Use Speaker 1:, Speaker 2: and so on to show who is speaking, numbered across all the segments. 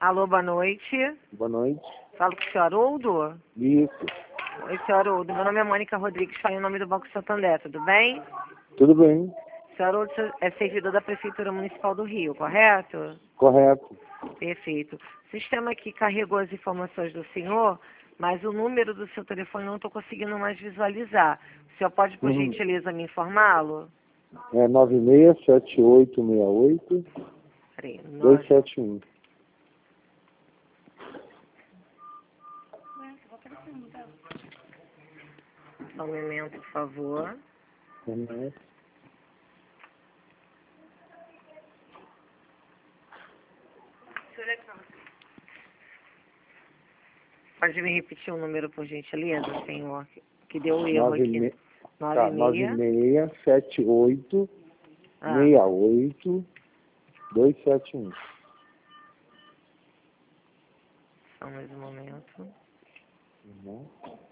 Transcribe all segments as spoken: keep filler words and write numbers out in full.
Speaker 1: Alô, boa noite.
Speaker 2: Boa noite.
Speaker 1: Falo com o senhor Haroldo?
Speaker 2: Isso.
Speaker 1: Oi, senhor Haroldo. Meu nome é Mônica Rodrigues, falo em nome do Banco Santander, tudo bem?
Speaker 2: Tudo bem.
Speaker 1: O senhor Haroldo é servidor da Prefeitura Municipal do Rio, correto?
Speaker 2: Correto.
Speaker 1: Perfeito. O sistema aqui carregou as informações do senhor, mas o número do seu telefone não estou conseguindo mais visualizar. O senhor pode, por
Speaker 2: Uhum.
Speaker 1: gentileza, me informá-lo?
Speaker 2: É nove seis sete oito seis oito
Speaker 1: Peraí,
Speaker 2: dois
Speaker 1: nove...
Speaker 2: sete um.
Speaker 1: Só um momento, por favor.
Speaker 2: Uhum.
Speaker 1: Pode me repetir o número, por gentileza, senhor? Que deu erro
Speaker 2: nove
Speaker 1: aqui.
Speaker 2: me...
Speaker 1: Nove
Speaker 2: Tá,
Speaker 1: e
Speaker 2: nove
Speaker 1: meia.
Speaker 2: seis sete oito
Speaker 1: Ah,
Speaker 2: seis oito dois sete um.
Speaker 1: só mais um momento.
Speaker 2: Uhum.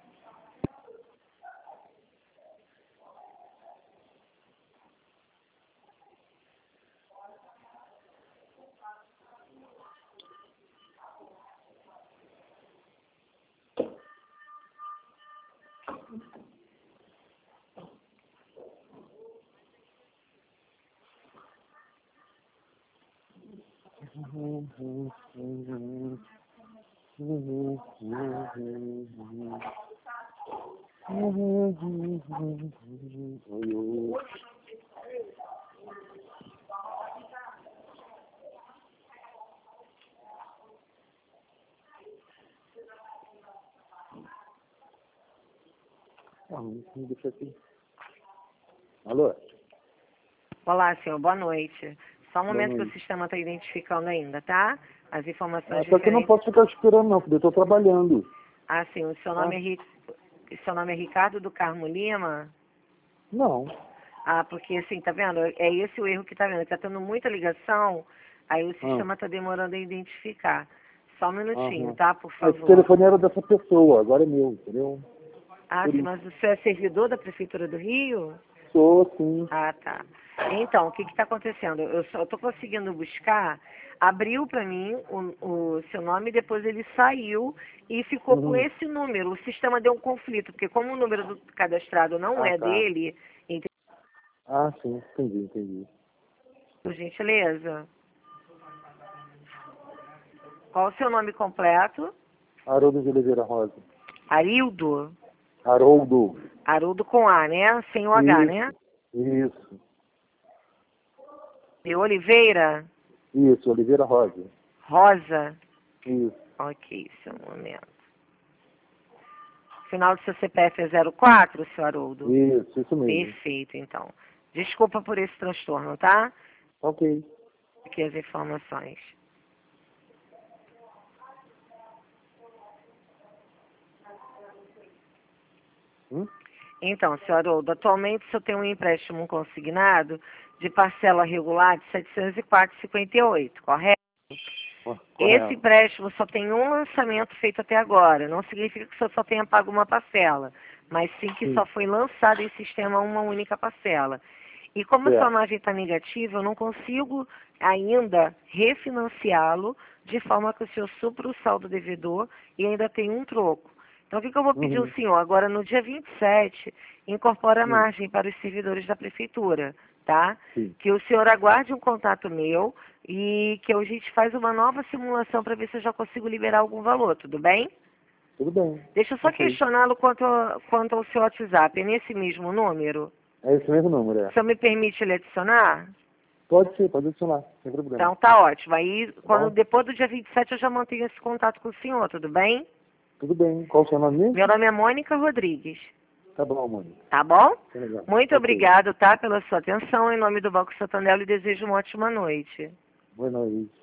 Speaker 2: Oi, oi. Ah, me deixa aqui. Alô?
Speaker 1: Olá, senhor. Boa noite. Só um
Speaker 2: Boa
Speaker 1: momento que o
Speaker 2: noite.
Speaker 1: sistema está identificando ainda, tá? As informações
Speaker 2: Ah, só que eu não
Speaker 1: referentes...
Speaker 2: posso ficar esperando não, porque eu estou trabalhando.
Speaker 1: Ah, sim. O seu
Speaker 2: Tá?
Speaker 1: nome é, Ri... o seu nome é Ricardo do Carmo Lima?
Speaker 2: Não.
Speaker 1: Ah, porque assim, tá vendo? É esse o erro que tá vendo. Tá tendo muita ligação, aí o
Speaker 2: Ah,
Speaker 1: sistema tá demorando a identificar. Só um minutinho,
Speaker 2: aham.
Speaker 1: tá? Por
Speaker 2: Esse
Speaker 1: favor.
Speaker 2: telefone era dessa pessoa, agora é meu, entendeu?
Speaker 1: Ah,
Speaker 2: Por
Speaker 1: sim,
Speaker 2: isso.
Speaker 1: mas o senhor é servidor da Prefeitura do Rio?
Speaker 2: Sou, sim.
Speaker 1: Ah, tá. Então, o que está acontecendo? Eu só estou conseguindo buscar, abriu para mim o, o seu nome, depois ele saiu e ficou com
Speaker 2: Uhum.
Speaker 1: esse número. O sistema deu um conflito, porque como o número do cadastrado não
Speaker 2: Ah,
Speaker 1: é
Speaker 2: tá.
Speaker 1: dele, então,
Speaker 2: Ah, sim, entendi, entendi.
Speaker 1: por gentileza, qual o seu nome completo?
Speaker 2: Haroldo de Oliveira Rosa.
Speaker 1: Arildo?
Speaker 2: Haroldo.
Speaker 1: Haroldo com A, né? Sem o H, né?
Speaker 2: Isso, isso,
Speaker 1: De Oliveira?
Speaker 2: isso, Oliveira Rosa.
Speaker 1: Rosa?
Speaker 2: Isso,
Speaker 1: Ok, só um momento. Final do seu C P F é zero quatro, seu Haroldo?
Speaker 2: isso, isso mesmo.
Speaker 1: Perfeito, então. Desculpa por esse transtorno, tá?
Speaker 2: Ok.
Speaker 1: Aqui as informações.
Speaker 2: Hum?
Speaker 1: Então, senhor Haroldo, atualmente o senhor tem um empréstimo consignado de parcela regular de setecentos e quatro vírgula cinquenta e oito, correto?
Speaker 2: Co-
Speaker 1: Esse
Speaker 2: Correto.
Speaker 1: empréstimo só tem um lançamento feito até agora. Não significa que o senhor só tenha pago uma parcela, mas sim que
Speaker 2: Sim,
Speaker 1: só foi lançado em sistema uma única parcela. E como a sua
Speaker 2: certo.
Speaker 1: margem está negativa, eu não consigo ainda refinanciá-lo de forma que o senhor supra o saldo devedor e ainda tem um troco. Então, o que, que eu vou pedir ao
Speaker 2: Uhum.
Speaker 1: senhor? Agora, no dia vinte e sete, incorpora a
Speaker 2: Sim,
Speaker 1: margem para os servidores da prefeitura, tá?
Speaker 2: sim.
Speaker 1: Que o senhor aguarde um contato meu e que a gente faz uma nova simulação para ver se eu já consigo liberar algum valor, tudo bem?
Speaker 2: Tudo bem.
Speaker 1: Deixa eu só
Speaker 2: Ok.
Speaker 1: questioná-lo quanto, a- quanto ao seu WhatsApp. É nesse mesmo número?
Speaker 2: É esse mesmo número,
Speaker 1: O
Speaker 2: é.
Speaker 1: senhor me permite ele adicionar?
Speaker 2: Pode ser, pode adicionar, sem problema.
Speaker 1: Então tá ótimo. Aí,
Speaker 2: Tá
Speaker 1: quando,
Speaker 2: bom?
Speaker 1: depois do dia vinte e sete, eu já mantenho esse contato com o senhor, tudo bem?
Speaker 2: Tudo bem. Qual o seu nome
Speaker 1: Meu
Speaker 2: mesmo?
Speaker 1: nome é Mônica Rodrigues,
Speaker 2: Tá bom, mãe.
Speaker 1: tá bom?
Speaker 2: Tá legal.
Speaker 1: Muito
Speaker 2: Ok.
Speaker 1: obrigado, tá, pela sua atenção. Em nome do Banco Santander, eu lhe desejo uma ótima noite.
Speaker 2: Boa noite.